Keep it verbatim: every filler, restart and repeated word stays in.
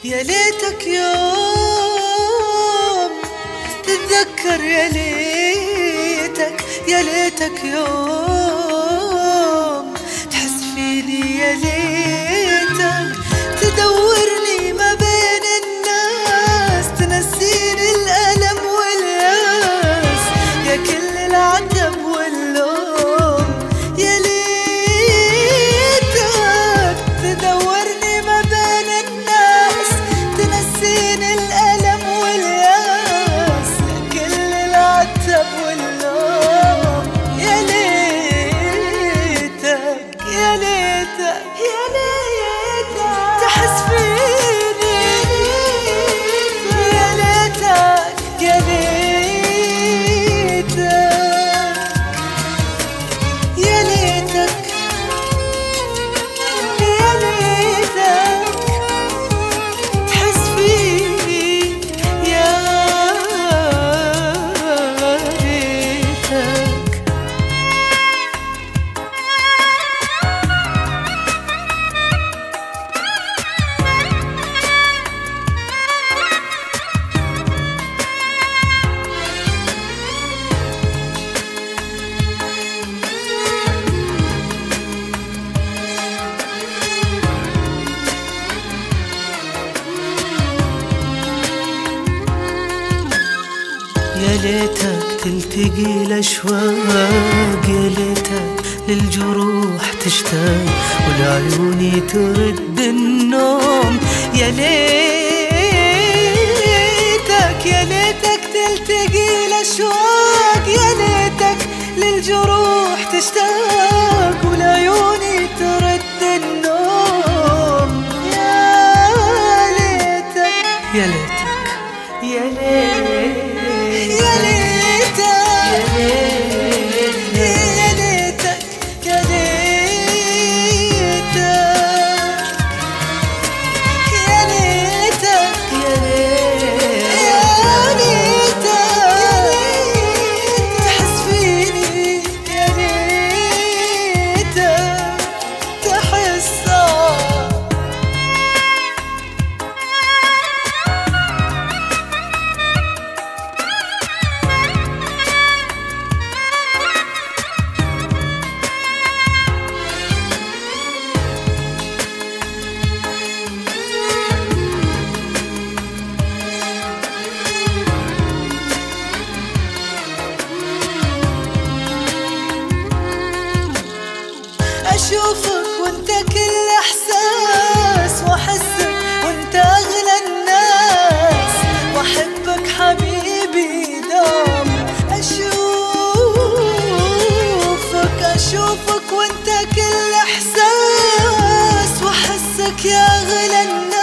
يا ليتك يوم تتذكر، يا ليتك يا ليتك يوم تحس فيني، يا ليتك تدورني ما بين الناس، تنسيني الألم والياس، يا كل العتب واللوم، يا ليتك تدورني ما بين الناس، تنسيني الألم والياس، يا كل العتب واللوم، يا ليتك يا ليتك يا ليتك تحس فيني، يا ليتك يا ليتك يا ليتك يا ليتك تحس فيني، يا ليتك. يا ليتك تلتقي الأشواق، يا ليتك للجروح تشتاق والعيوني ترد النوم، يا ليتك يا ليتك تلتقي الأشواق، يا ليتك للجروح تشتاق والعيوني ترد النوم، يا ليتك يا ليتك يا ليتك يا ليتك يا ليتك يا ليتك يا ليتك يا ليتك تحس فيني، يا ليتك تحس. أشوفك وانت كل إحساس، وأحسك وانت أغلى الناس، وأحبك حبيبي دوم. أشوفك أشوفك وانت كل إحساس، وأحسك يا أغلى الناس.